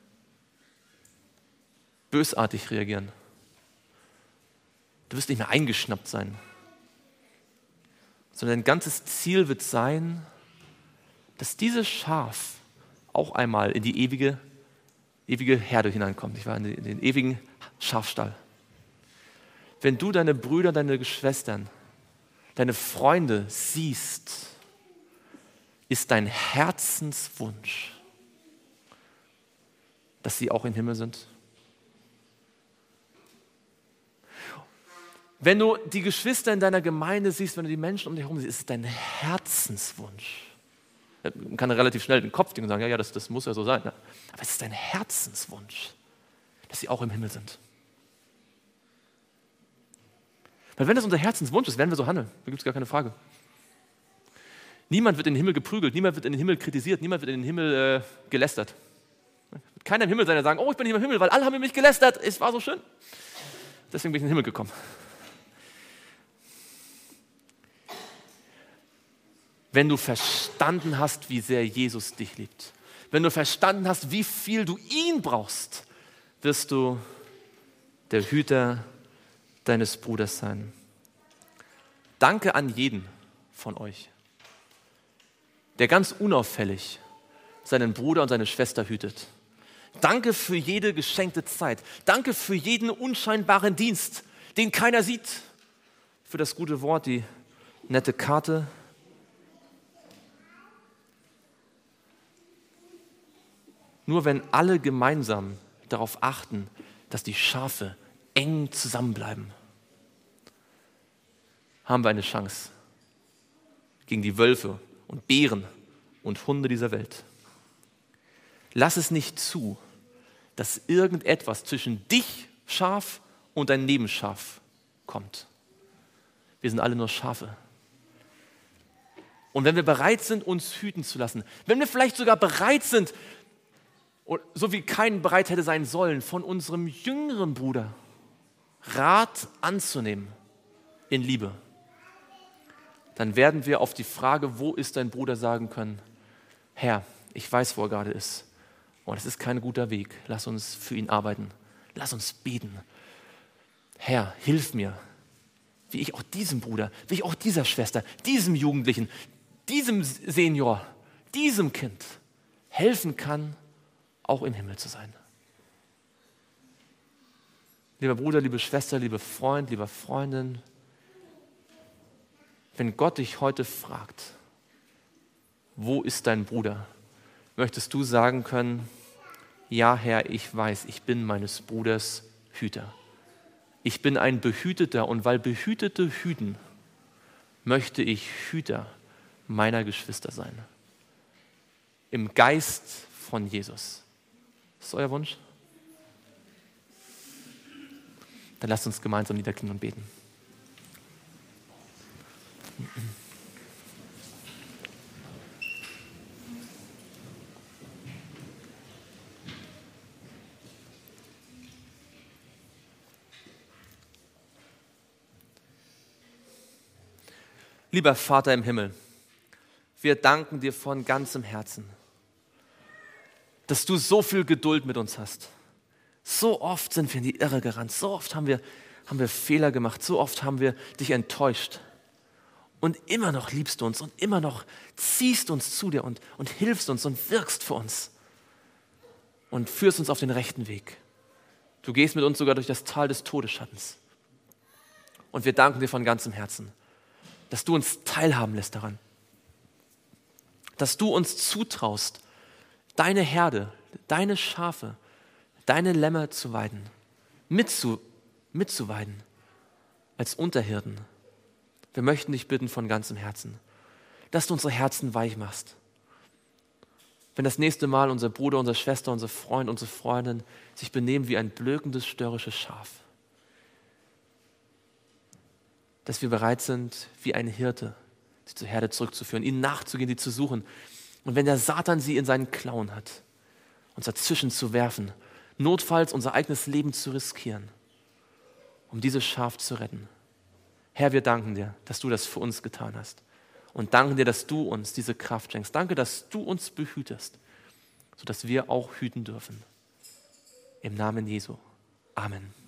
bösartig reagieren. Du wirst nicht mehr eingeschnappt sein, sondern dein ganzes Ziel wird sein, dass dieses Schaf auch einmal in die ewige Herde hineinkommt. Ich war in den ewigen Schafstall. Wenn du deine Brüder, deine Schwestern, deine Freunde siehst, ist dein Herzenswunsch, dass sie auch im Himmel sind. Wenn du die Geschwister in deiner Gemeinde siehst, wenn du die Menschen um dich herum siehst, ist es dein Herzenswunsch. Man kann relativ schnell den Kopf denken und sagen, ja, das muss ja so sein. Ja. Aber es ist dein Herzenswunsch, dass sie auch im Himmel sind. Weil wenn das unser Herzenswunsch ist, werden wir so handeln. Da gibt es gar keine Frage. Niemand wird in den Himmel geprügelt, niemand wird in den Himmel kritisiert, niemand wird in den Himmel gelästert. Wird keiner im Himmel sein, der sagen, oh, ich bin nicht im Himmel, weil alle haben mich gelästert, es war so schön. Deswegen bin ich in den Himmel gekommen. Wenn du verstanden hast, wie sehr Jesus dich liebt, wenn du verstanden hast, wie viel du ihn brauchst, wirst du der Hüter deines Bruders sein. Danke an jeden von euch, der ganz unauffällig seinen Bruder und seine Schwester hütet. Danke für jede geschenkte Zeit. Danke für jeden unscheinbaren Dienst, den keiner sieht. Für das gute Wort, die nette Karte. Nur wenn alle gemeinsam darauf achten, dass die Schafe eng zusammenbleiben, haben wir eine Chance gegen die Wölfe und Bären und Hunde dieser Welt. Lass es nicht zu, dass irgendetwas zwischen dich, Schaf, und dein Nebenschaf kommt. Wir sind alle nur Schafe. Und wenn wir bereit sind, uns hüten zu lassen, wenn wir vielleicht sogar bereit sind, so wie kein bereit hätte sein sollen, von unserem jüngeren Bruder Rat anzunehmen in Liebe, dann werden wir auf die Frage, wo ist dein Bruder, sagen können, Herr, ich weiß, wo er gerade ist. Und es ist kein guter Weg. Lass uns für ihn arbeiten. Lass uns beten. Herr, hilf mir, wie ich auch diesem Bruder, wie ich auch dieser Schwester, diesem Jugendlichen, diesem Senior, diesem Kind helfen kann, auch im Himmel zu sein. Lieber Bruder, liebe Schwester, liebe Freund, lieber Freundin, wenn Gott dich heute fragt, wo ist dein Bruder, möchtest du sagen können, ja Herr, ich weiß, ich bin meines Bruders Hüter. Ich bin ein Behüteter und weil Behütete hüten, möchte ich Hüter meiner Geschwister sein. Im Geist von Jesus. Ist das euer Wunsch? Dann lasst uns gemeinsam niederknien und beten. Lieber Vater im Himmel, wir danken dir von ganzem Herzen, dass du so viel Geduld mit uns hast. So oft sind wir in die Irre gerannt, so oft haben wir Fehler gemacht, so oft haben wir dich enttäuscht. Und immer noch liebst du uns und immer noch ziehst uns zu dir und hilfst uns und wirkst für uns und führst uns auf den rechten Weg. Du gehst mit uns sogar durch das Tal des Todesschattens. Und wir danken dir von ganzem Herzen, dass du uns teilhaben lässt daran, dass du uns zutraust, deine Herde, deine Schafe, deine Lämmer zu weiden, mitzuweiden als Unterhirten. Wir möchten dich bitten von ganzem Herzen, dass du unsere Herzen weich machst. Wenn das nächste Mal unser Bruder, unsere Schwester, unser Freund, unsere Freundin sich benehmen wie ein blökendes, störrisches Schaf, dass wir bereit sind, wie ein Hirte, sie zur Herde zurückzuführen, ihnen nachzugehen, die zu suchen. Und wenn der Satan sie in seinen Klauen hat, uns dazwischen zu werfen, notfalls unser eigenes Leben zu riskieren, um dieses Schaf zu retten. Herr, wir danken dir, dass du das für uns getan hast. Und danken dir, dass du uns diese Kraft schenkst. Danke, dass du uns behütest, sodass wir auch hüten dürfen. Im Namen Jesu. Amen.